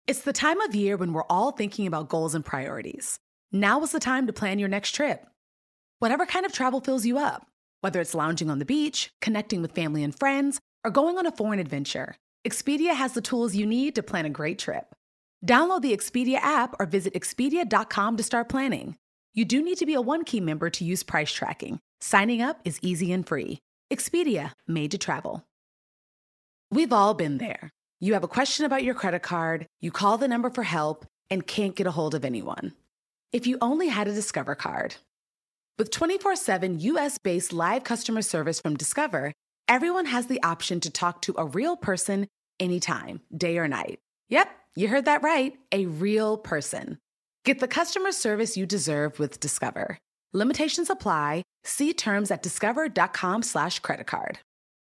It's the time of year when we're all thinking about goals and priorities. Now is the time to plan your next trip. Whatever kind of travel fills you up, whether it's lounging on the beach, connecting with family and friends, or going on a foreign adventure, Expedia has the tools you need to plan a great trip. Download the Expedia app or visit Expedia.com to start planning. You do need to be a One-Key member to use price tracking. Signing up is easy and free. Expedia, made to travel. We've all been there. You have a question about your credit card, you call the number for help, and can't get a hold of anyone. If you only had a Discover card. With 24/7 US-based live customer service from Discover, everyone has the option to talk to a real person anytime, day or night. Yep, you heard that right, a real person. Get the customer service you deserve with Discover. Limitations apply. See terms at discover.com/creditcard.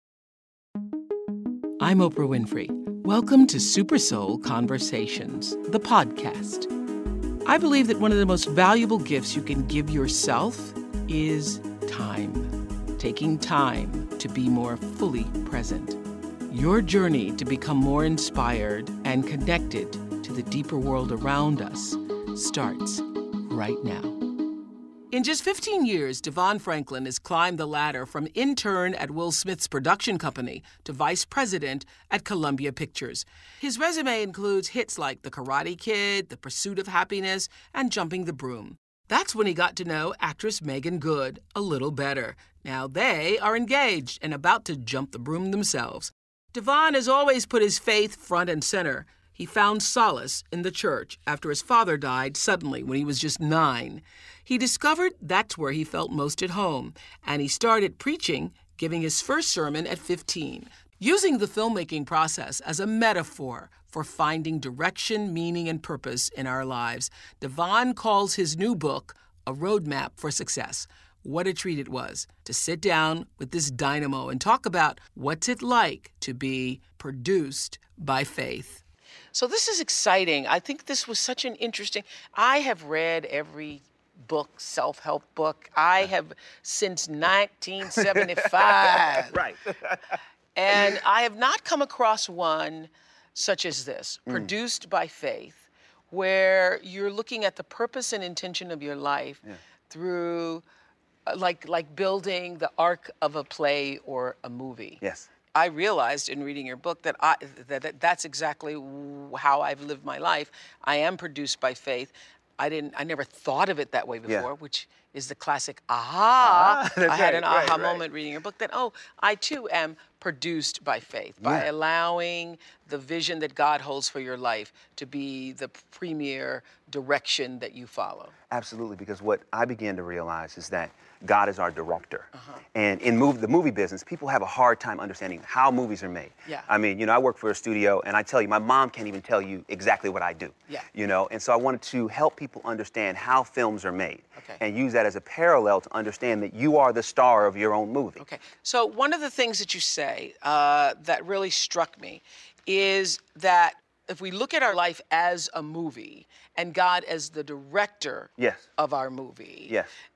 I'm Oprah Winfrey. Welcome to Super Soul Conversations, the podcast. I believe that one of the most valuable gifts you can give yourself is time. Taking time to be more fully present. Your journey to become more inspired and connected to the deeper world around us starts right now. In just 15 years, Devon Franklin has climbed the ladder from intern at Will Smith's production company to vice president at Columbia Pictures. His resume includes hits like The Karate Kid, The Pursuit of Happiness, and Jumping the Broom. That's when he got to know actress Meagan Good a little better. Now they are engaged and about to jump the broom themselves. Devon has always put his faith front and center. He found solace in the church after his father died suddenly when he was just 9. He discovered that's where he felt most at home, and he started preaching, giving his first sermon at 15, using the filmmaking process as a metaphor for finding direction, meaning, and purpose in our lives. Devon calls his new book A Roadmap for Success. What a treat it was to sit down with this dynamo and talk about what's it like to be produced by faith. So this is exciting. I think this was such an interesting... I have read every book, self-help book. I have since 1975. Right. And I have not come across one such as this, produced by faith, where you're looking at the purpose and intention of your life through, like building the arc of a play or a movie. Yes. I realized in reading your book that that's exactly how I've lived my life. I am produced by faith. I never thought of it that way before, which is the classic aha. I had an aha moment reading your book that, I too am produced by faith, by allowing the vision that God holds for your life to be the premier direction that you follow. Absolutely, because what I began to realize is that God is our director. And in the movie business, people have a hard time understanding how movies are made. Yeah. I mean, I work for a studio, and I tell you, my mom can't even tell you exactly what I do. Yeah. And so I wanted to help people understand how films are made and use that as a parallel to understand that you are the star of your own movie. Okay. So one of the things that you say that really struck me is that if we look at our life as a movie and God as the director of our movie,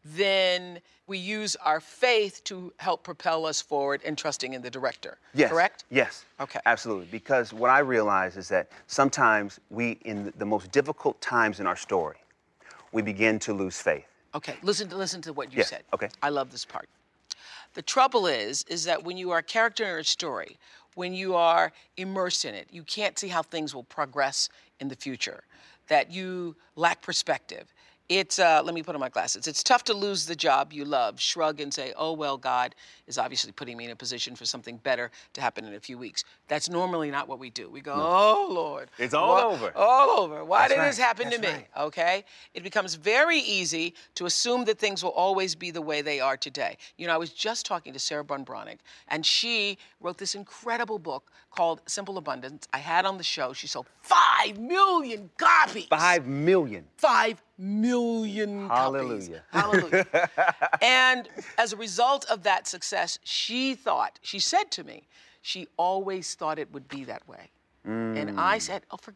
then we use our faith to help propel us forward and trusting in the director. Correct? Yes. Okay. Absolutely. Because what I realize is that sometimes we, in the most difficult times in our story, we begin to lose faith. Okay. Listen to what you said. Okay. I love this part. The trouble is that when you are a character in a story, when you are immersed in it, you can't see how things will progress in the future, that you lack perspective. It's, let me put on my glasses. It's tough to lose the job you love, shrug and say, oh, well, God is obviously putting me in a position for something better to happen in a few weeks. That's normally not what we do. We go, oh, Lord. It's all over. All over. Why did this happen to me? Okay? It becomes very easy to assume that things will always be the way they are today. I was just talking to Sarah Brunbronick, and she wrote this incredible book called Simple Abundance. I had on the show. She sold 5 million copies. 5 million. 5 million copies. Hallelujah. And as a result of that success, she said to me, she always thought it would be that way. And I said, oh, for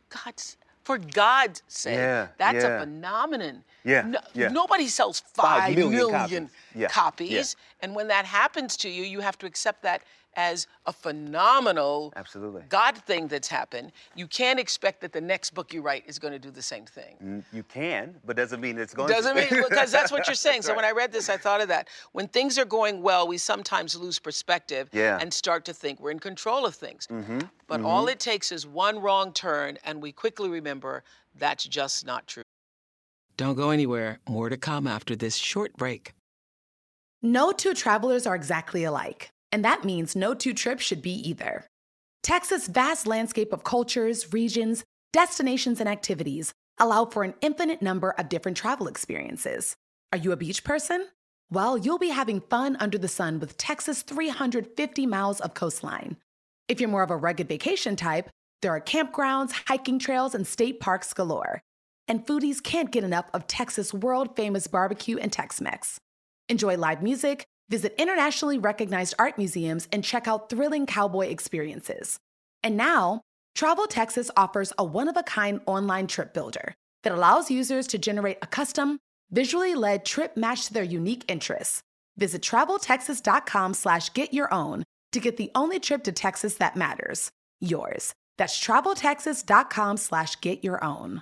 God's sake, that's a phenomenon. Nobody sells 5 million copies. And when that happens to you, you have to accept that as a phenomenal Absolutely. God thing that's happened, you can't expect that the next book you write is going to do the same thing. You can, but doesn't mean it's going Doesn't to. mean, because that's what you're saying. So Right. when I read this, I thought of that. When things are going well, we sometimes lose perspective Yeah. and start to think we're in control of things. But all it takes is one wrong turn, and we quickly remember that's just not true. Don't go anywhere. More to come after this short break. No two travelers are exactly alike, and that means no two trips should be either. Texas' vast landscape of cultures, regions, destinations, and activities allow for an infinite number of different travel experiences. Are you a beach person? Well, you'll be having fun under the sun with Texas' 350 miles of coastline. If you're more of a rugged vacation type, there are campgrounds, hiking trails, and state parks galore. And foodies can't get enough of Texas' world-famous barbecue and Tex-Mex. Enjoy live music, visit internationally recognized art museums, and check out thrilling cowboy experiences. And now, Travel Texas offers a one-of-a-kind online trip builder that allows users to generate a custom, visually led trip matched to their unique interests. Visit traveltexas.com/getyourown to get the only trip to Texas that matters, yours. That's traveltexas.com/getyourown.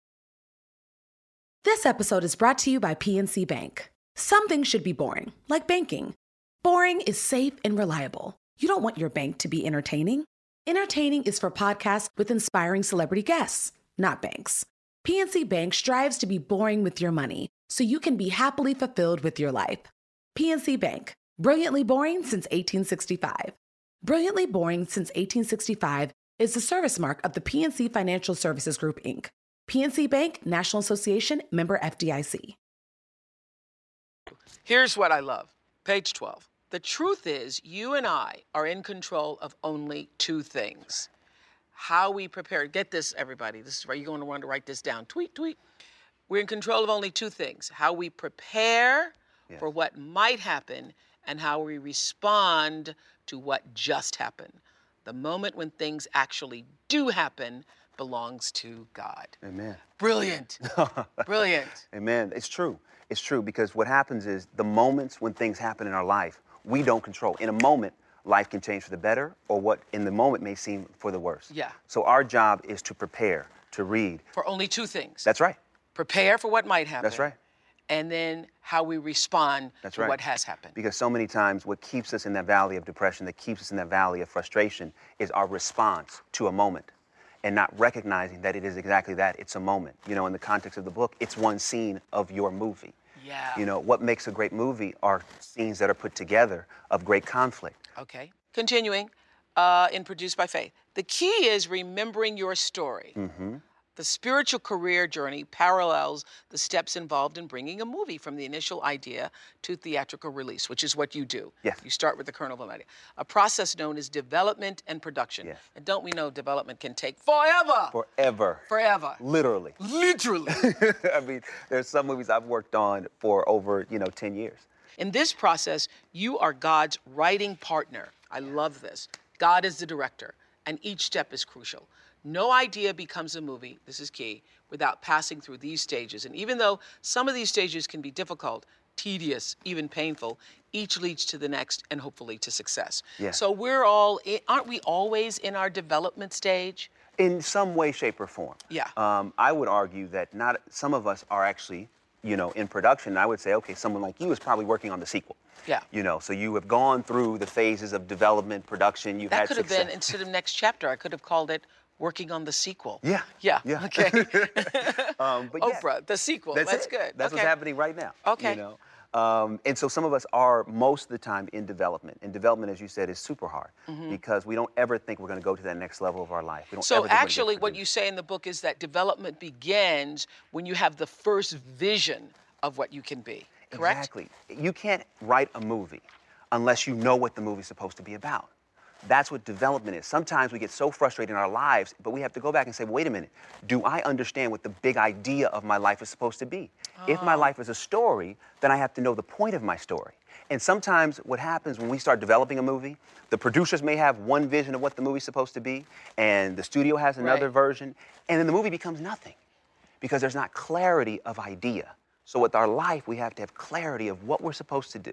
This episode is brought to you by PNC Bank. Some things should be boring, like banking. Boring is safe and reliable. You don't want your bank to be entertaining. Entertaining is for podcasts with inspiring celebrity guests, not banks. PNC Bank strives to be boring with your money so you can be happily fulfilled with your life. PNC Bank, brilliantly boring since 1865. Brilliantly boring since 1865 is the service mark of the PNC Financial Services Group, Inc. PNC Bank, National Association, member FDIC. Here's what I love. Page 12. The truth is, you and I are in control of only two things. How we prepare. Get this, everybody. This is where you're going to want to write this down. Tweet, tweet. We're in control of only two things. How we prepare for what might happen and how we respond to what just happened. The moment when things actually do happen belongs to God. Amen. Brilliant. Brilliant. Amen. It's true. It's true, because what happens is the moments when things happen in our life, we don't control. In a moment, life can change for the better, or what in the moment may seem for the worse. Yeah. So our job is to prepare, to read. For only two things. That's right. Prepare for what might happen. That's right. And then how we respond That's to right. what has happened. Because so many times what keeps us in that valley of depression, that keeps us in that valley of frustration, is our response to a moment, and not recognizing that it is exactly that. It's a moment. You know, in the context of the book, it's one scene of your movie. Yeah. You know, what makes a great movie are scenes that are put together of great conflict. Okay. Continuing, in Produced by Faith. The key is remembering your story. The spiritual career journey parallels the steps involved in bringing a movie from the initial idea to theatrical release, which is what you do. Yes. You start with the kernel of an idea. A process known as development and production. Yes. And don't we know development can take forever? Forever. Forever. Literally. Literally. I mean, there's some movies I've worked on for over, 10 years. In this process, you are God's writing partner. I love this. God is the director, and each step is crucial. No idea becomes a movie, this is key, without passing through these stages. And even though some of these stages can be difficult, tedious, even painful, each leads to the next and hopefully to success. Yeah. So aren't we always in our development stage? In some way, shape, or form. Yeah. I would argue that some of us are actually, in production. I would say, okay, someone like you is probably working on the sequel. Yeah. So you have gone through the phases of development, production, you've That had could have success. been, instead of next chapter, I could have called it Working on the Sequel. Yeah. Yeah. Yeah. Okay. But yeah, Oprah, the sequel. that's That's it. good. That's Okay. what's happening right now. Okay. And so some of us are most of the time in development. And development, as you said, is super hard because we don't ever think we're going to go to that next level of our life. We don't ever So think we're gonna get actually, what produced. you say in the book is that development begins when you have the first vision of what you can be, correct? Exactly. You can't write a movie unless you know what the movie's supposed to be about. That's what development is. Sometimes we get so frustrated in our lives, but we have to go back and say, wait a minute, do I understand what the big idea of my life is supposed to be? If my life is a story, then I have to know the point of my story. And sometimes what happens when we start developing a movie, the producers may have one vision of what the movie's supposed to be, and the studio has another Right. version, and then the movie becomes nothing because there's not clarity of idea. So with our life, we have to have clarity of what we're supposed to do,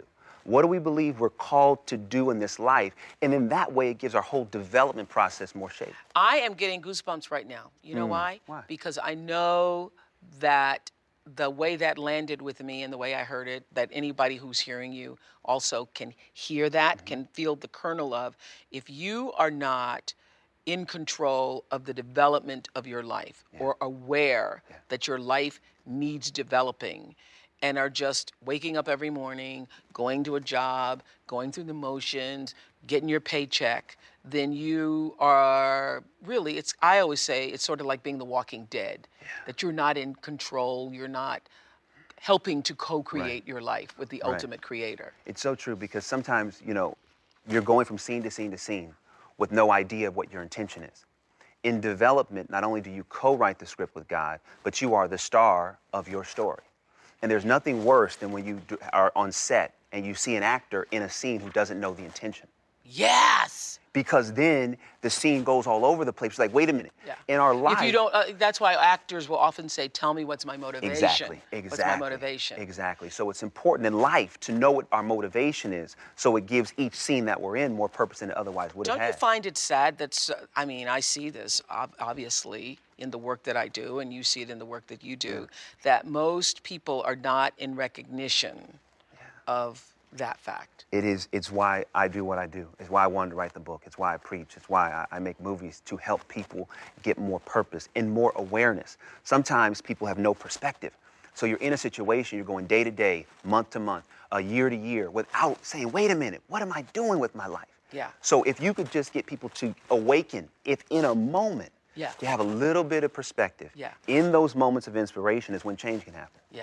What do we believe we're called to do in this life? And in that way, it gives our whole development process more shape. I am getting goosebumps right now. You know why? Why? Because I know that the way that landed with me and the way I heard it, that anybody who's hearing you also can hear that, can feel the kernel of, if you are not in control of the development of your life or aware that your life needs developing, and are just waking up every morning, going to a job, going through the motions, getting your paycheck, then you are really, I always say, it's sort of like being the walking dead, that you're not in control, you're not helping to co-create your life with the ultimate creator. It's so true, because sometimes, you know, you're going from scene to scene to scene with no idea of what your intention is. In development, not only do you co-write the script with God, but you are the star of your story. And there's nothing worse than when you are on set and you see an actor in a scene who doesn't know the intention. Yes! Because then the scene goes all over the place. It's like, wait a minute. Yeah. In our life... If you don't, that's why actors will often say, tell me what's my motivation. Exactly. What's my motivation? Exactly. So it's important in life to know what our motivation is, so it gives each scene that we're in more purpose than it otherwise would have had. Don't you find it sad that, I mean, I see this obviously in the work that I do, and you see it in the work that you do, that most people are not in recognition of that fact. It's why I do what I do. It's why I wanted to write the book. It's why I preach. It's why I make movies, to help people get more purpose and more awareness. Sometimes people have no perspective. So you're in a situation, you're going day to day, month to month, year to year, without saying, wait a minute, what am I doing with my life? Yeah. So if you could just get people to awaken, if in a moment, you have a little bit of perspective, in those moments of inspiration is when change can happen. Yeah.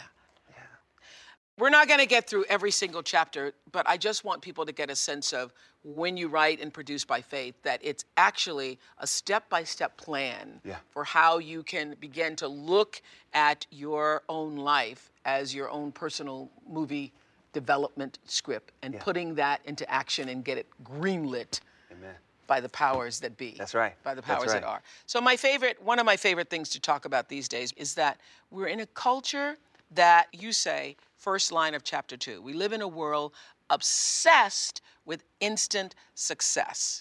We're not going to get through every single chapter, but I just want people to get a sense of, when you write and produce by faith, that it's actually a step-by-step plan for how you can begin to look at your own life as your own personal movie development script and putting that into action and get it greenlit by the powers that be. That's right. By the powers that are. So one of my favorite things to talk about these days is that we're in a culture that, you say, first line of chapter 2, we live in a world obsessed with instant success.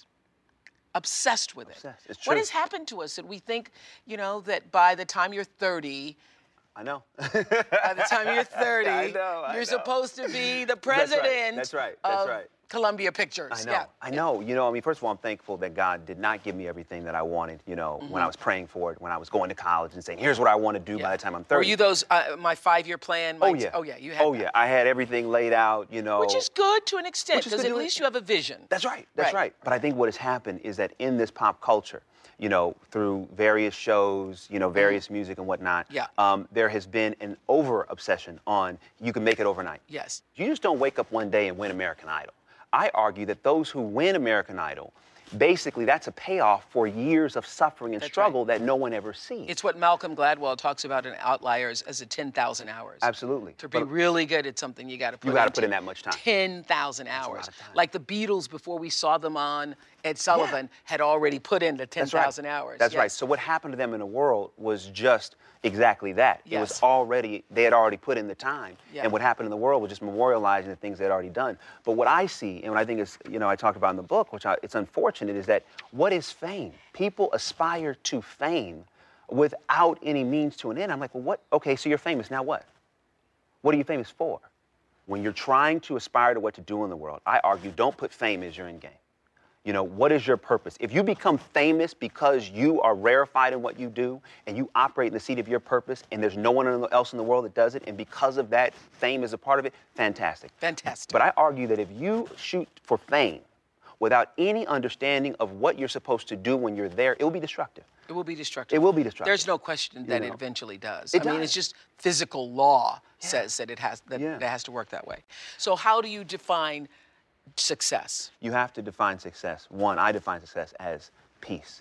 Obsessed with it. It's true. What has happened to us that we think, you know, that by the time you're 30, I know. by the time you're 30, I know. you're supposed to be the president That's right. of Columbia Pictures. I know. I know. You know, I mean, first of all, I'm thankful that God did not give me everything that I wanted, you know, when I was praying for it, when I was going to college and saying, here's what I want to do by the time I'm 30. Were you those, my 5-year plan? Oh, yeah. Oh, yeah, you had that. I had everything laid out, you know. Which is good to an extent, because at least you have a vision. That's right. That's right. But I think what has happened is that in this pop culture, you know, through various shows, you know, various music and whatnot, there has been an over-obsession on you can make it overnight. Yes. You just don't wake up one day and win American Idol. I argue that those who win American Idol, basically that's a payoff for years of suffering and struggle that no one ever sees. It's what Malcolm Gladwell talks about in Outliers as a 10,000 hours. Absolutely. To be really good at something, you got to put in that much time. 10,000 hours. Like the Beatles, before we saw them on Ed Sullivan, had already put in the 10,000 hours. That's right. So what happened to them in the world was just exactly that. It was already, they had already put in the time. And what happened in the world was just memorializing the things they had already done. But what I see, and what I think is, you know, I talked about in the book, it's unfortunate, is that what is fame? People aspire to fame without any means to an end. I'm like, well, what? Okay, so you're famous, now what? What are you famous for? When you're trying to aspire to what to do in the world, I argue, don't put fame as your end game. You know, what is your purpose? If you become famous because you are rarefied in what you do and you operate in the seat of your purpose and there's no one else in the world that does it, and because of that, fame is a part of it, fantastic. Fantastic. But I argue that if you shoot for fame without any understanding of what you're supposed to do when you're there, it will be destructive. It will be destructive. It will be destructive. There's no question that it eventually does. I mean, it's just physical law says that it has to work that way. So how do you define success? You have to define success. One, I define success as peace.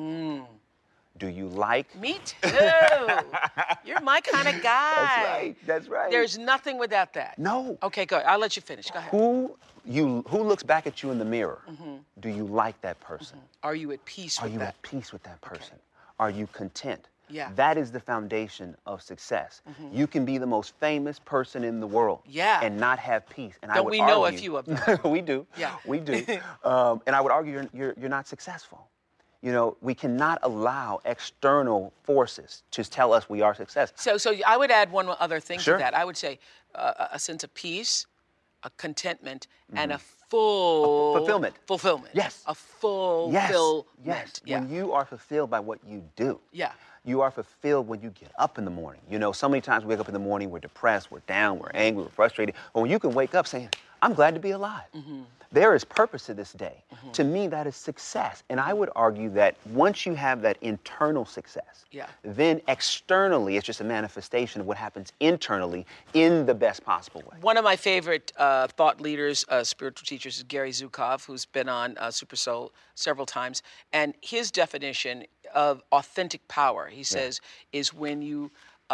Do you like? Me too. You're my kind of guy. That's right. That's right. There's nothing without that. No. Okay, go ahead. I'll let you finish. Go ahead. Who looks back at you in the mirror? Do you like that person? Are you at peace with that? Are you at peace with that person? Are you content? Yeah. That is the foundation of success. You can be the most famous person in the world and not have peace. And I Don't would we know a argue- few of them? We do. Yeah. We do. And I would argue you're not successful. You know, we cannot allow external forces to tell us we are successful. So I would add one other thing Sure. to that. I would say a sense of peace, a contentment, and a full fulfillment. Fulfillment. Yes. A fulfillment. Yes. Yeah. When you are fulfilled by what you do. Yeah. You are fulfilled when you get up in the morning. You know, so many times we wake up in the morning, we're depressed, we're down, we're angry, we're frustrated. But when you can wake up saying, I'm glad to be alive. There is purpose to this day. To me, that is success. And I would argue that once you have that internal success, then externally it's just a manifestation of what happens internally in the best possible way. One of my favorite thought leaders, spiritual teachers, is Gary Zukov, who's been on Super Soul several times. And his definition of authentic power, he says, is when you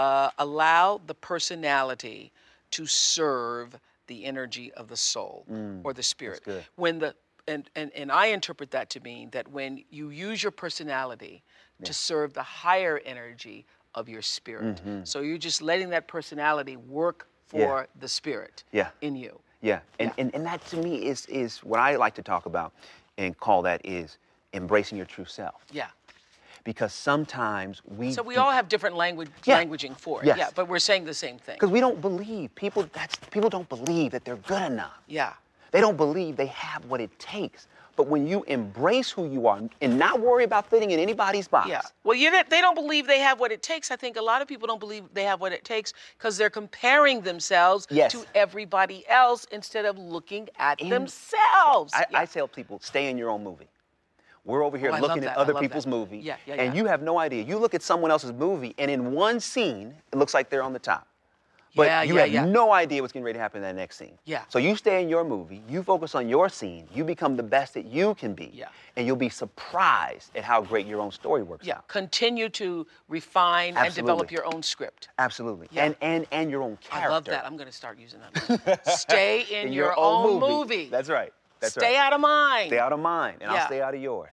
allow the personality to serve the energy of the soul or the spirit. That's good. When the and I interpret that to mean that when you use your personality to serve the higher energy of your spirit. So you're just letting that personality work for the spirit in you. Yeah, and that to me is what I like to talk about and call that is embracing your true self. Yeah. Because sometimes we... So we all have different languaging for it. Yes. Yeah, but we're saying the same thing. Because we don't believe, people don't believe that they're good enough. Yeah. They don't believe they have what it takes. But when you embrace who you are and not worry about fitting in anybody's box. Yeah. Well, they don't believe they have what it takes. I think a lot of people don't believe they have what it takes because they're comparing themselves to everybody else instead of looking at themselves. I tell people, stay in your own movie. We're over here looking at other people's movie, and you have no idea. You look at someone else's movie, and in one scene, it looks like they're on the top. But you have no idea what's getting ready to happen in that next scene. Yeah. So you stay in your movie, you focus on your scene, you become the best that you can be, and you'll be surprised at how great your own story works out. Continue to refine and develop your own script. Absolutely. Yeah. And your own character. I love that. I'm going to start using that. Stay in your own movie. That's right. Stay out of mine. Stay out of mine, and I'll stay out of yours.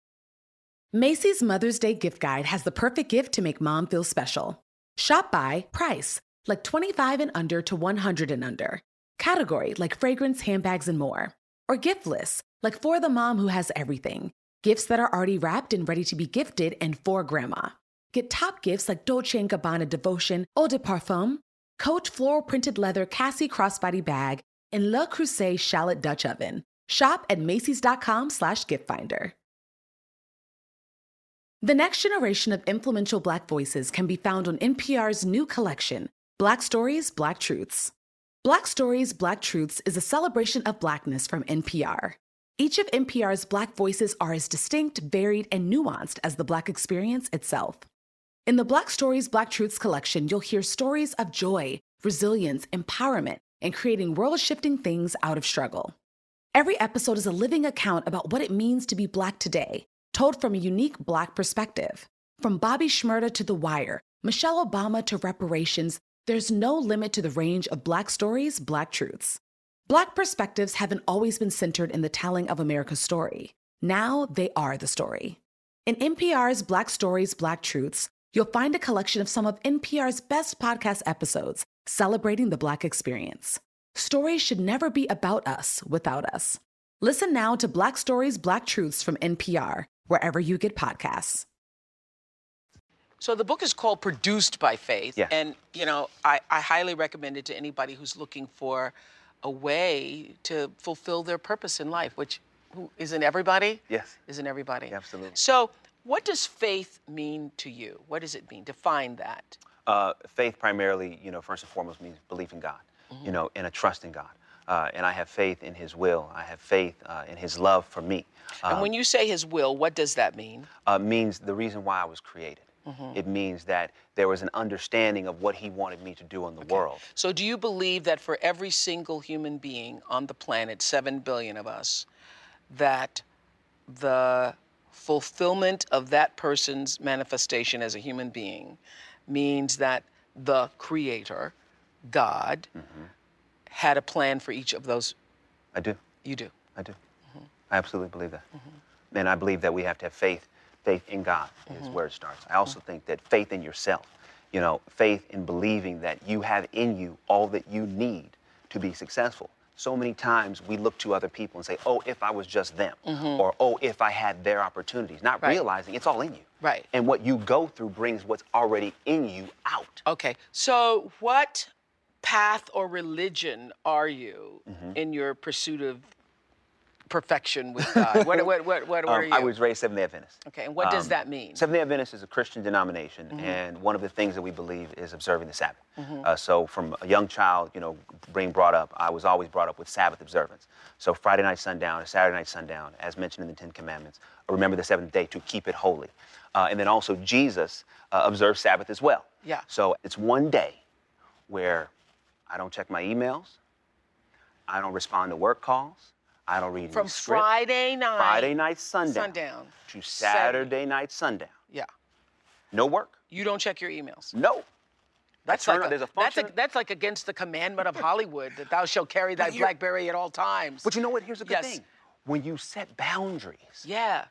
Macy's Mother's Day gift guide has the perfect gift to make mom feel special. Shop by price, like 25 and under to 100 and under. Category, like fragrance, handbags, and more. Or gift lists, like for the mom who has everything. Gifts that are already wrapped and ready to be gifted and for grandma. Get top gifts like Dolce & Gabbana Devotion Eau de Parfum, Coach floral printed leather Cassie crossbody bag, and Le Creuset shallot Dutch oven. Shop at Macys.com/giftfinder. The next generation of influential Black voices can be found on NPR's new collection, Black Stories, Black Truths. Black Stories, Black Truths is a celebration of Blackness from NPR. Each of NPR's Black voices are as distinct, varied, and nuanced as the Black experience itself. In the Black Stories, Black Truths collection, you'll hear stories of joy, resilience, empowerment, and creating world-shifting things out of struggle. Every episode is a living account about what it means to be Black today, told from a unique Black perspective. From Bobby Shmurda to The Wire, Michelle Obama to reparations, there's no limit to the range of Black stories, Black truths. Black perspectives haven't always been centered in the telling of America's story. Now they are the story. In NPR's Black Stories, Black Truths, you'll find a collection of some of NPR's best podcast episodes celebrating the Black experience. Stories should never be about us without us. Listen now to Black Stories, Black Truths from NPR, wherever you get podcasts. So the book is called Produced by Faith. Yeah. And, I highly recommend it to anybody who's looking for a way to fulfill their purpose in life, which isn't everybody? Yes. Isn't everybody? Absolutely. So what does faith mean to you? What does it mean? Define that. Faith primarily, first and foremost means belief in God, and a trust in God. And I have faith in His will. I have faith in His love for me. And when you say His will, what does that mean? Means the reason why I was created. It means that there was an understanding of what He wanted me to do in the world. So do you believe that for every single human being on the planet, 7 billion of us, that the fulfillment of that person's manifestation as a human being means that the Creator, God, had a plan for each of those? I do. You do? I do. I absolutely believe that. And I believe that we have to have faith faith in God is where it starts. I also think that faith in yourself, faith in believing that you have in you all that you need to be successful. So many times we look to other people and say, oh, if I was just them, or oh, if I had their opportunities, not realizing it's all in you. Right. And what you go through brings what's already in you out. Okay, so what path or religion are you in your pursuit of perfection with God? What are you? I was raised Seventh-day Adventist. Okay, and what does that mean? Seventh-day Adventist is a Christian denomination, and one of the things that we believe is observing the Sabbath. So from a young child, being brought up, I was always brought up with Sabbath observance. So Friday night sundown, Saturday night sundown, as mentioned in the Ten Commandments, remember the seventh day to keep it holy. And then also Jesus observed Sabbath as well. Yeah. So it's one day where I don't check my emails, I don't respond to work calls, I don't read From any script. Friday night sundown to Saturday night sundown. Yeah. No work. You don't check your emails. No. That's there's a function. that's like against the commandment of Hollywood that thou shalt carry thy BlackBerry at all times. But you know what? Here's a good thing. When you set boundaries. Yeah.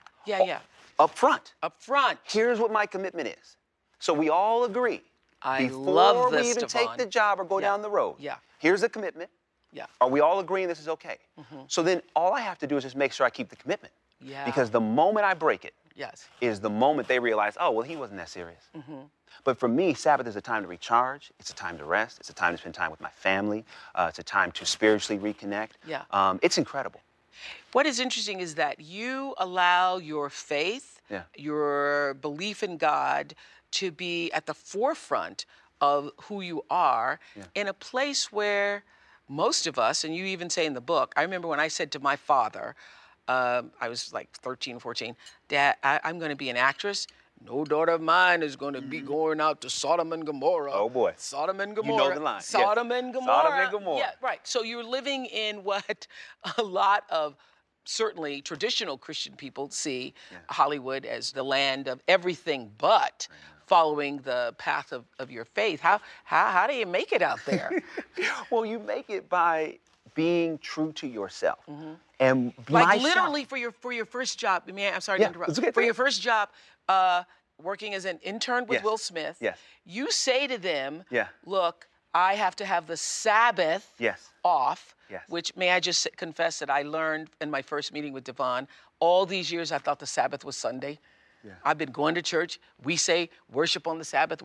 Up front. Up front. Here's what my commitment is. So we all agree. Love this, before we even take the job or go down the road. Yeah. Here's the commitment. Yeah. Are we all agreeing this is okay? So then all I have to do is just make sure I keep the commitment. Yeah. Because the moment I break it is the moment they realize, oh, well, he wasn't that serious. But for me, Sabbath is a time to recharge. It's a time to rest. It's a time to spend time with my family. It's a time to spiritually reconnect. Yeah. It's incredible. What is interesting is that you allow your faith, your belief in God, to be at the forefront of who you are in a place where most of us, and you even say in the book, I remember when I said to my father, I was like 13, 14, Dad, I'm going to be an actress. No daughter of mine is going to be going out to Sodom and Gomorrah. Oh, boy. Sodom and Gomorrah. You know the line. Sodom and Gomorrah. Sodom and Gomorrah. Yeah, right. So you're living in what a lot of certainly traditional Christian people see Hollywood as the land of everything but following the path of your faith. How do you make it out there? Well, you make it by being true to yourself. And like literally for your first job. I'm sorry to interrupt. It's okay. For your first job, working as an intern with Will Smith, you say to them, look, I have to have the Sabbath off, which may I just confess that I learned in my first meeting with Devon. All these years I thought the Sabbath was Sunday. I've been going to church. We say worship on the Sabbath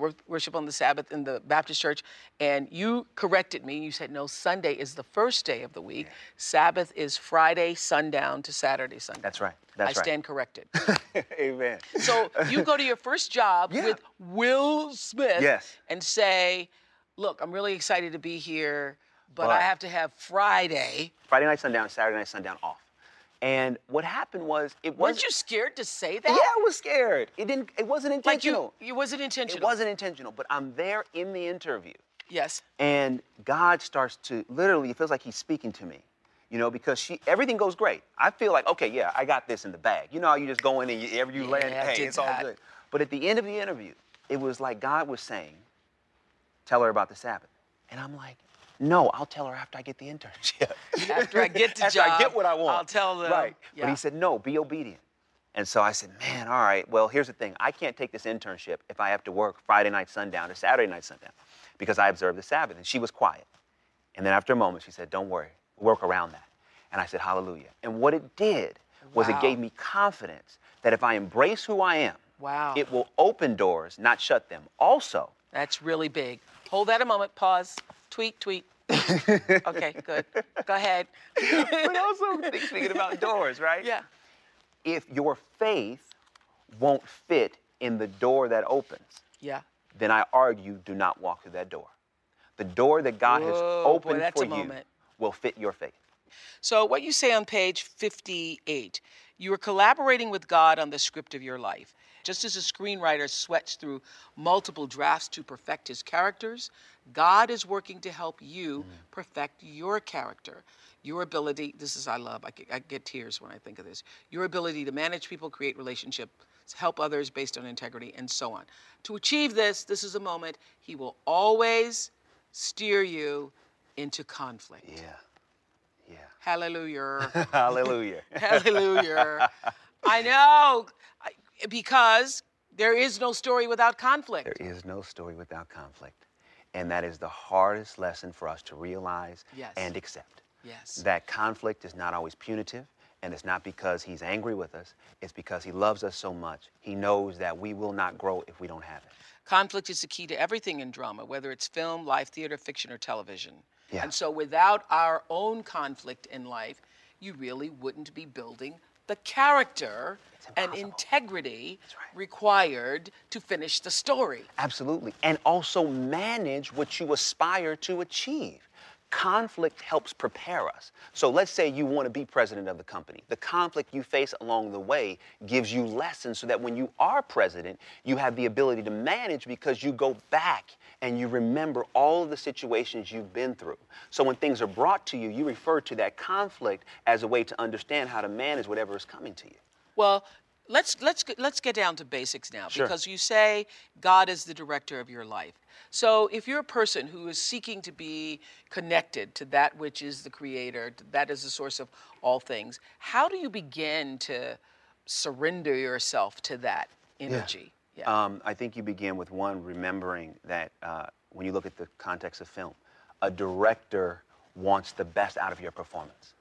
in the Baptist church. And you corrected me. You said, no, Sunday is the first day of the week. Sabbath is Friday sundown to Saturday sundown. That's right. I stand corrected. Amen. So you go to your first job with Will Smith and say, look, I'm really excited to be here, but I have to have Friday night sundown, Saturday night sundown off. And what happened was, Weren't you scared to say that? Yeah, I was scared. It wasn't intentional. It wasn't intentional. It wasn't intentional, but I'm there in the interview. Yes. And God starts to, literally, it feels like he's speaking to me, because everything goes great. I feel like, okay, yeah, I got this in the bag. You know how you just go in and you land, hey, it's all good. But at the end of the interview, it was like God was saying, tell her about the Sabbath. And I'm like, no, I'll tell her after I get the internship. After I get the job, after I get what I want. I'll tell them. Right. But he said, no, be obedient. And so I said, man, all right, well, here's the thing. I can't take this internship if I have to work Friday night sundown or Saturday night sundown because I observe the Sabbath. And she was quiet. And then after a moment, she said, don't worry, we'll work around that. And I said, hallelujah. And what it did was it gave me confidence that if I embrace who I am, it will open doors, not shut them. Also, that's really big. Hold that a moment. Pause. Tweet. Okay, good. Go ahead. But also, speaking about doors, right? Yeah. If your faith won't fit in the door that opens, then I argue, do not walk through that door. The door that God has opened for you will fit your faith. So what you say on page 58, you are collaborating with God on the script of your life. Just as a screenwriter sweats through multiple drafts to perfect his characters, God is working to help you perfect your character. Your ability, I love, I get tears when I think of this. Your ability to manage people, create relationships, help others based on integrity, and so on. To achieve this is a moment he will always steer you into conflict. Yeah. Hallelujah. Hallelujah. Hallelujah. I know. Because there is no story without conflict. There is no story without conflict. And that is the hardest lesson for us to realize and accept. Yes. That conflict is not always punitive, and it's not because he's angry with us. It's because he loves us so much. He knows that we will not grow if we don't have it. Conflict is the key to everything in drama, whether it's film, live theater, fiction, or television. Yeah. And so without our own conflict in life, you really wouldn't be building the character and integrity required to finish the story. Absolutely. And also manage what you aspire to achieve. Conflict helps prepare us. So let's say you want to be president of the company. The conflict you face along the way gives you lessons so that when you are president, you have the ability to manage because you go back and you remember all of the situations you've been through. So when things are brought to you, you refer to that conflict as a way to understand how to manage whatever is coming to you. Well, let's get down to basics now, Sure. because you say God is the director of your life. So if you're a person who is seeking to be connected to that which is the creator, that is the source of all things, how do you begin to surrender yourself to that energy? Yeah. I think you begin with one, remembering that when you look at the context of film, a director wants the best out of your performance.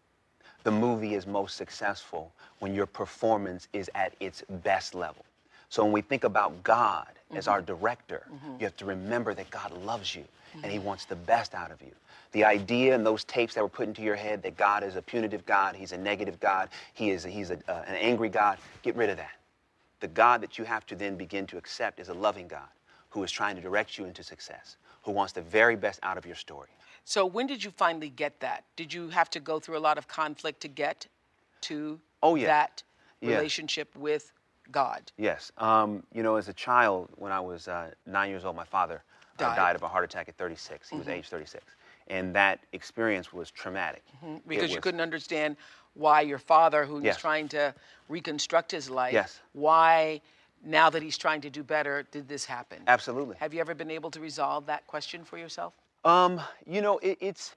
The movie is most successful when your performance is at its best level. So when we think about God as our director, you have to remember that God loves you and he wants the best out of you. The idea and those tapes that were put into your head that God is a punitive God, he's a negative God, he's an angry God, get rid of that. The God that you have to then begin to accept is a loving God who is trying to direct you into success, who wants the very best out of your story. So when did you finally get that? Did you have to go through a lot of conflict to get to that relationship with God? Yes. You know, as a child, when I was 9 years old, my father died of a heart attack at 36. He was age 36. And that experience was traumatic. Because you couldn't understand why your father, who was trying to reconstruct his life, why, now that he's trying to do better, did this happen? Absolutely. Have you ever been able to resolve that question for yourself? You know, it's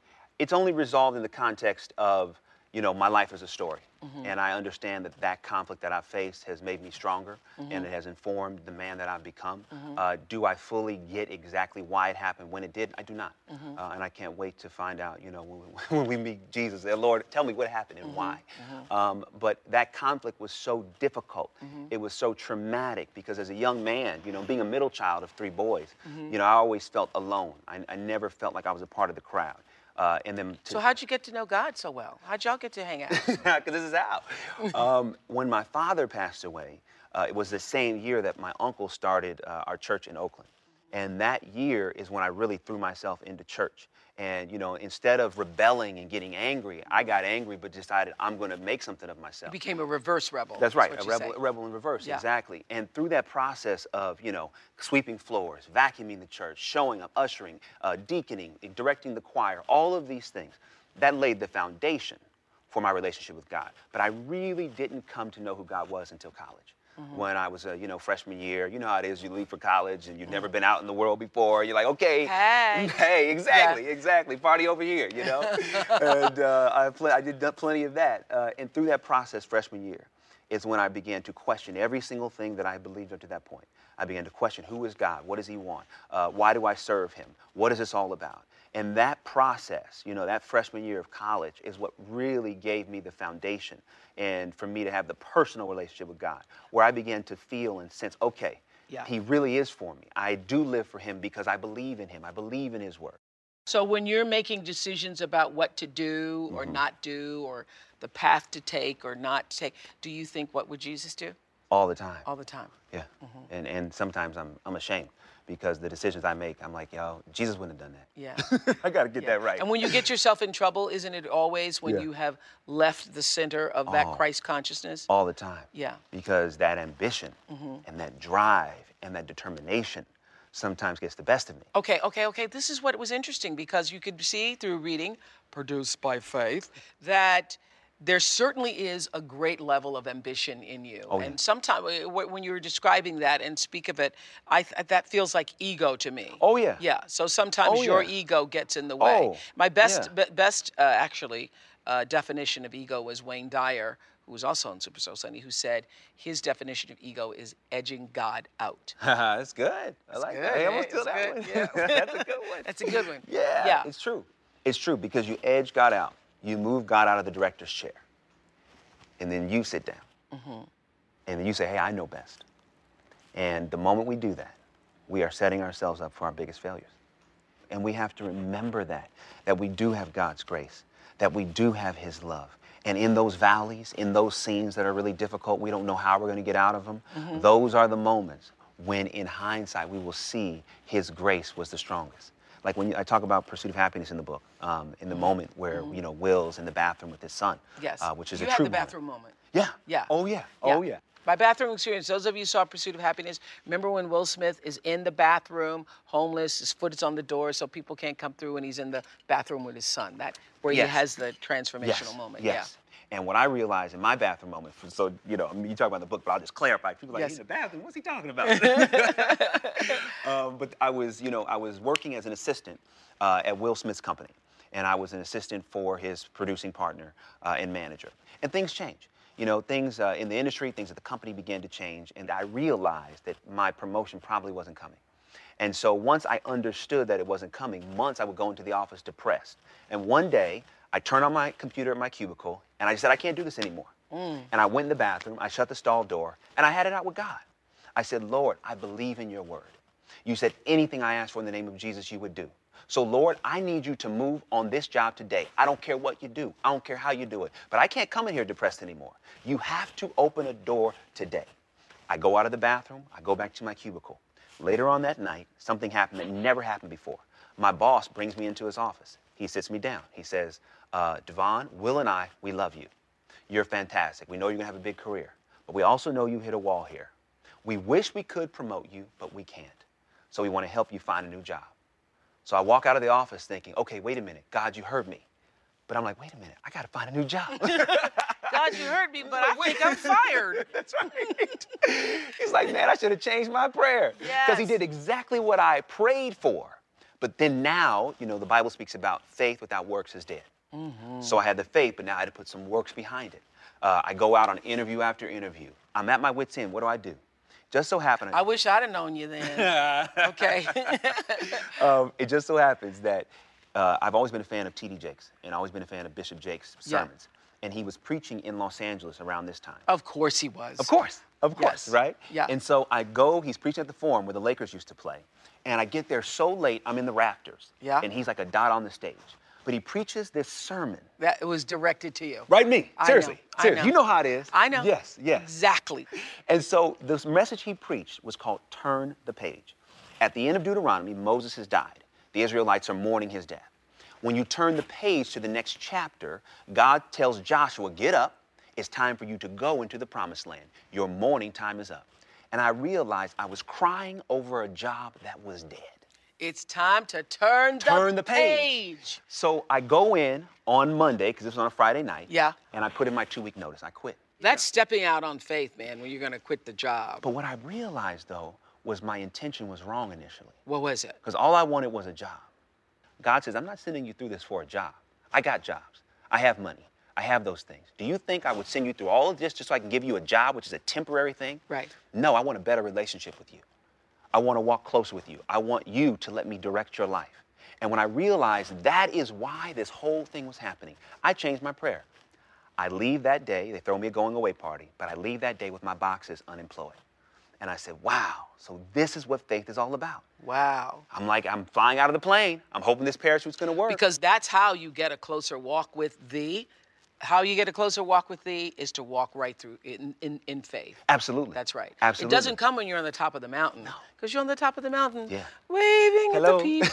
only resolved in the context of, you know, my life as a story. And I understand that that conflict that I've faced has made me stronger and it has informed the man that I've become. Do I fully get exactly why it happened when it did? I do not. And I can't wait to find out, you know, when we meet Jesus, Lord, tell me what happened and why. But that conflict was so difficult. It was so traumatic because as a young man, you know, being a middle child of 3 boys, you know, I always felt alone. I never felt like I was a part of the crowd. So how'd you get to know God so well? How'd y'all get to hang out? Because this is how. When my father passed away, it was the same year that my uncle started our church in Oakland. And that year is when I really threw myself into church. And, you know, instead of rebelling and getting angry, I got angry but decided I'm going to make something of myself. You became a reverse rebel. That's right, a rebel in reverse, exactly. And through that process of, you know, sweeping floors, vacuuming the church, showing up, ushering, deaconing, directing the choir, all of these things, that laid the foundation for my relationship with God. But I really didn't come to know who God was until college. When I was, you know, freshman year. You know how it is, you leave for college and you've never been out in the world before. You're like, okay. Hey, exactly. Party over here, you know? And I did plenty of that. And through that process, freshman year, is when I began to question every single thing that I believed up to that point. I began to question, who is God? What does he want? Why do I serve him? What is this all about? And that process, you know, that freshman year of college is what really gave me the foundation and for me to have the personal relationship with God, where I began to feel and sense, okay, he really is for me. I do live for him because I believe in him. I believe in his word. So when you're making decisions about what to do or not do or the path to take or not to take, do you think, what would Jesus do? All the time. All the time. Yeah. And sometimes I'm ashamed because the decisions I make, I'm like, yo, Jesus wouldn't have done that. Yeah. I got to get that right. And when you get yourself in trouble, isn't it always when you have left the center of that Christ consciousness? All the time. Yeah. Because that ambition and that drive and that determination sometimes gets the best of me. Okay. This is what was interesting because you could see through reading, produced by faith, that there certainly is a great level of ambition in you. And sometimes when you were describing that and speak of it, that feels like ego to me. Yeah, so sometimes your ego gets in the way. My best definition of ego was Wayne Dyer, who was also on Super Soul Sunday, who said his definition of ego is edging God out. That's good. I like good, that. Hey, I'm eh? gonna steal It's that good, one. yeah. That's a good one. That's a good one. Yeah, Yeah. it's true. It's true because you edge God out. You move God out of the director's chair. And then you sit down. And then you say, hey, I know best. And the moment we do that, we are setting ourselves up for our biggest failures. And we have to remember that we do have God's grace, that we do have his love. And in those valleys, in those scenes that are really difficult, we don't know how we're going to get out of them, those are the moments when, in hindsight, we will see his grace was the strongest. Like when I talk about Pursuit of Happiness in the book, in the moment where, you know, Will's in the bathroom with his son, Yes. which is you a had true the bathroom moment. Yeah. Yeah. Oh, yeah. Oh, yeah. My bathroom experience, those of you who saw Pursuit of Happiness, remember when Will Smith is in the bathroom, homeless, his foot is on the door so people can't come through, and he's in the bathroom with his son, where Yes. he has the transformational moment. Yes. And what I realized in my bathroom moment, so, you know, I mean, you talk about the book, but I'll just clarify. People are like, Yes. he's in the bathroom, what's he talking about? But I was working as an assistant at Will Smith's company. And I was an assistant for his producing partner and manager. And things change. You know, things in the industry, things at the company began to change. And I realized that my promotion probably wasn't coming. And so once I understood that it wasn't coming, months I would go into the office depressed. And one day, I turned on my computer at my cubicle, and I said, I can't do this anymore. And I went in the bathroom, I shut the stall door, and I had it out with God. I said, Lord, I believe in your word. You said anything I asked for in the name of Jesus, you would do. So, Lord, I need you to move on this job today. I don't care what you do. I don't care how you do it. But I can't come in here depressed anymore. You have to open a door today. I go out of the bathroom. I go back to my cubicle. Later on that night, something happened that never happened before. My boss brings me into his office. He sits me down. He says, Devon, Will and I, we love you. You're fantastic. We know you're going to have a big career. But we also know you hit a wall here. We wish we could promote you, but we can't. So we want to help you find a new job. So I walk out of the office thinking, okay, wait a minute, God, you heard me. But I'm like, wait a minute, I got to find a new job. God, you heard me, but I think I'm fired. That's right. He's like, man, I should have changed my prayer. Because he Yes. did exactly what I prayed for. But then now, you know, the Bible speaks about faith without works is dead. So I had the faith, but now I had to put some works behind it. I go out on interview after interview. I'm at my wit's end. What do? Just so happened. I wish I'd have known you then. Okay. It just so happens that I've always been a fan of T.D. Jakes and always been a fan of Bishop Jakes' sermons. And he was preaching in Los Angeles around this time. Of course he was. Of course, Yes. right? Yeah. And so I go, he's preaching at the Forum where the Lakers used to play. And I get there so late, I'm in the rafters. Yeah. And he's like a dot on the stage. But he preaches this sermon. That was directed to you. Right, me. I Seriously. know, I Seriously. know. You know how it is. I know. Yes, yes. Exactly. And so this message he preached was called Turn the Page. At the end of Deuteronomy, Moses has died. The Israelites are mourning his death. When you turn the page to the next chapter, God tells Joshua, get up. It's time for you to go into the promised land. Your mourning time is up. And I realized I was crying over a job that was dead. It's time to turn the page. So I go in on Monday, because this was on a Friday night. Yeah. And I put in my 2-week notice. I quit. That's stepping out on faith, man, when you're going to quit the job. But what I realized, though, was my intention was wrong initially. What was it? Because all I wanted was a job. God says, I'm not sending you through this for a job. I got jobs. I have money. I have those things. Do you think I would send you through all of this just so I can give you a job, which is a temporary thing? Right. No, I want a better relationship with you. I want to walk close with you. I want you to let me direct your life. And when I realized that is why this whole thing was happening, I changed my prayer. I leave that day, they throw me a going away party, but I leave that day with my boxes unemployed. And I said, wow, so this is what faith is all about. Wow. I'm like, I'm flying out of the plane. I'm hoping this parachute's going to work. Because that's how you get a closer walk with thee. How you get a closer walk with thee is to walk right through in faith. Absolutely. That's right. Absolutely. It doesn't come when you're on the top of the mountain. No. Because you're on the top of the mountain, Yeah. waving Hello. at the people.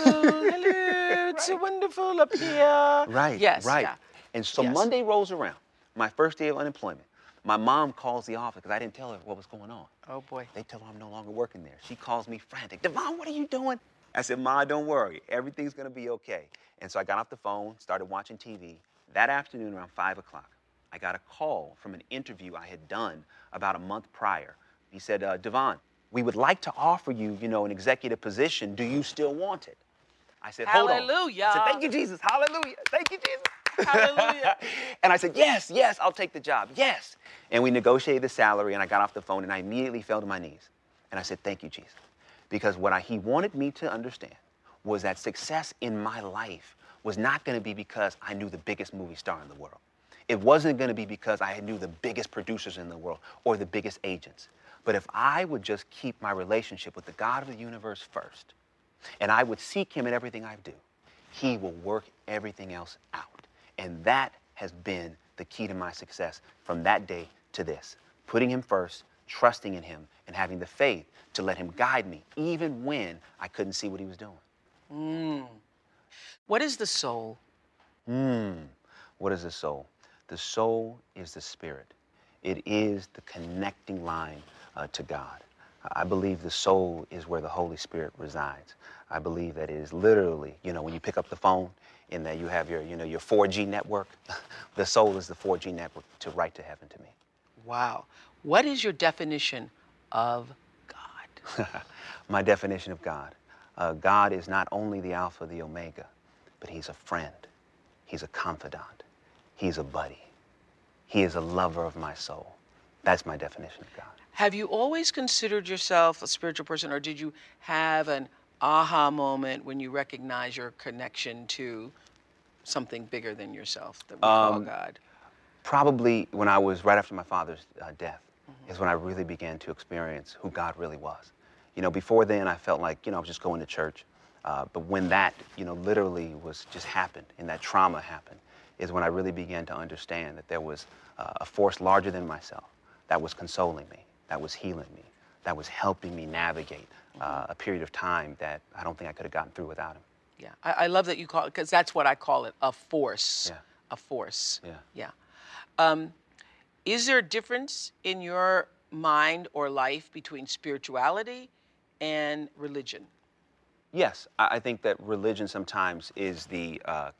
Hello, it's so wonderful up here. Right, Yes, right. yeah. And so Yes. Monday rolls around, my first day of unemployment. My mom calls the office because I didn't tell her what was going on. Oh, boy. They tell her I'm no longer working there. She calls me frantic. Devon, what are you doing? I said, Ma, don't worry. Everything's going to be okay. And so I got off the phone, started watching TV. That afternoon around 5 o'clock, I got a call from an interview I had done about a month prior. He said, Devon, we would like to offer you, an executive position. Do you still want it? I said, hold on. Hallelujah. I said, thank you, Jesus. Hallelujah. Thank you, Jesus. Hallelujah. And I said, yes, I'll take the job, yes. And we negotiated the salary, and I got off the phone, and I immediately fell to my knees. And I said, thank you, Jesus. Because what he wanted me to understand was that success in my life was not going to be because I knew the biggest movie star in the world. It wasn't going to be because I knew the biggest producers in the world or the biggest agents. But if I would just keep my relationship with the God of the universe first, and I would seek him in everything I do, he will work everything else out. And that has been the key to my success from that day to this. Putting him first, trusting in him, and having the faith to let him guide me, even when I couldn't see what he was doing. What is the soul? What is the soul? The soul is the spirit. It is the connecting line to God. I believe the soul is where the Holy Spirit resides. I believe that it is literally, when you pick up the phone and that you have your 4G network, the soul is the 4G network to right to heaven to me. Wow. What is your definition of God? My definition of God. God is not only the Alpha, the Omega, but he's a friend. He's a confidant. He's a buddy. He is a lover of my soul. That's my definition of God. Have you always considered yourself a spiritual person, or did you have an aha moment when you recognize your connection to something bigger than yourself that we call God? Probably when I was right after my father's death is when I really began to experience who God really was. Before then I felt like, I was just going to church. But when that, literally was just happened and that trauma happened is when I really began to understand that there was a force larger than myself that was consoling me, that was healing me, that was helping me navigate a period of time that I don't think I could have gotten through without him. Yeah, I love that you call it, because that's what I call it, a force. Yeah. A force. Yeah. Yeah. Is there a difference in your mind or life between spirituality and religion? Yes, I think that religion sometimes is the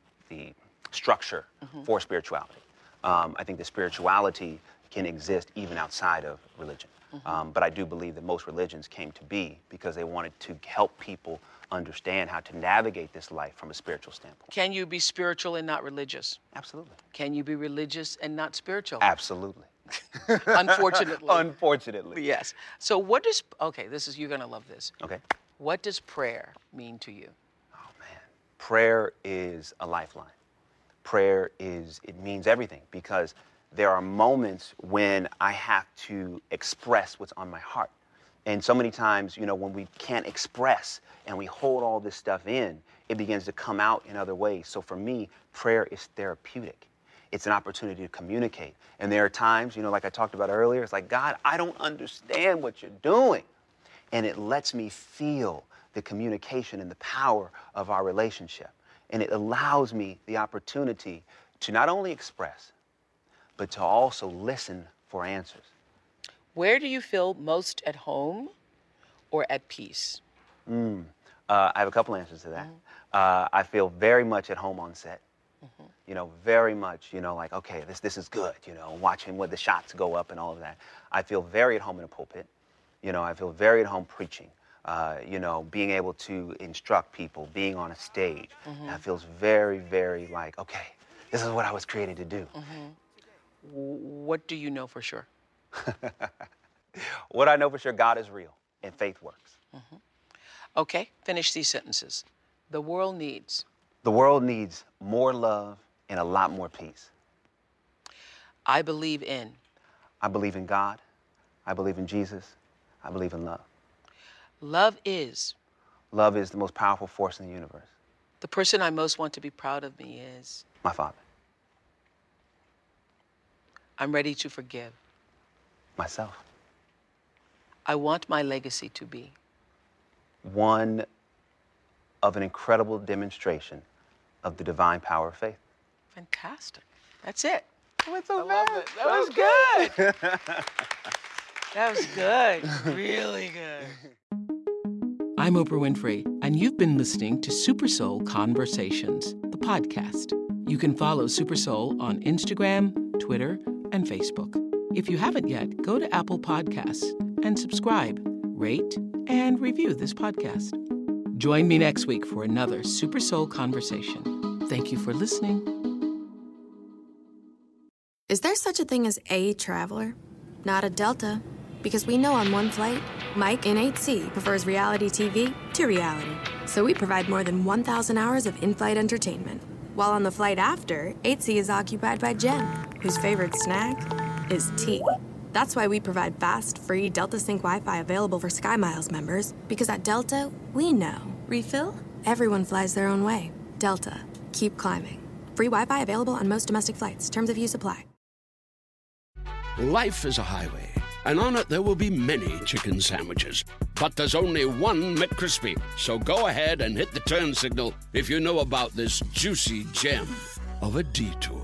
structure for spirituality. I think that spirituality can exist even outside of religion. But I do believe that most religions came to be because they wanted to help people understand how to navigate this life from a spiritual standpoint. Can you be spiritual and not religious? Absolutely. Can you be religious and not spiritual? Absolutely. Unfortunately. Unfortunately. Yes. So you're going to love this. Okay. What does prayer mean to you? Oh, man. Prayer is a lifeline. Prayer it means everything because there are moments when I have to express what's on my heart. And so many times, when we can't express and we hold all this stuff in, it begins to come out in other ways. So for me, prayer is therapeutic. It's an opportunity to communicate. And there are times, like I talked about earlier, it's like, God, I don't understand what you're doing. And it lets me feel the communication and the power of our relationship. And it allows me the opportunity to not only express, but to also listen for answers. Where do you feel most at home or at peace? I have a couple answers to that. I feel very much at home on set. Very much, like, okay, this is good, watching when the shots go up and all of that. I feel very at home in a pulpit. I feel very at home preaching, being able to instruct people, being on a stage. That feels very, very like, okay, this is what I was created to do. What do you know for sure? What I know for sure, God is real and faith works. Okay, finish these sentences. The world needs. The world needs more love and a lot more peace. I believe in. I believe in God. I believe in Jesus. I believe in love. Love is. Love is the most powerful force in the universe. The person I most want to be proud of me is. My father. I'm ready to forgive. Myself. I want my legacy to be. One of an incredible demonstration of the divine power of faith. Fantastic. That's it. I went so love fast. it. That was good. That was good. Really good. I'm Oprah Winfrey, and you've been listening to Super Soul Conversations, the podcast. You can follow Super Soul on Instagram, Twitter, and Facebook. If you haven't yet, go to Apple Podcasts and subscribe, rate, and review this podcast. Join me next week for another Super Soul Conversation. Thank you for listening. Is there such a thing as a traveler? Not a Delta. Because we know on one flight, Mike in 8C prefers reality TV to reality. So we provide more than 1,000 hours of in-flight entertainment. While on the flight after, 8C is occupied by Jen, whose favorite snack is tea. That's why we provide fast, free Delta Sync Wi-Fi available for SkyMiles members, because at Delta, we know. Refill? Everyone flies their own way. Delta. Keep climbing. Free Wi-Fi available on most domestic flights. Terms of use apply. Life is a highway, and on it there will be many chicken sandwiches. But there's only one McCrispy. So go ahead and hit the turn signal if you know about this juicy gem of a detour.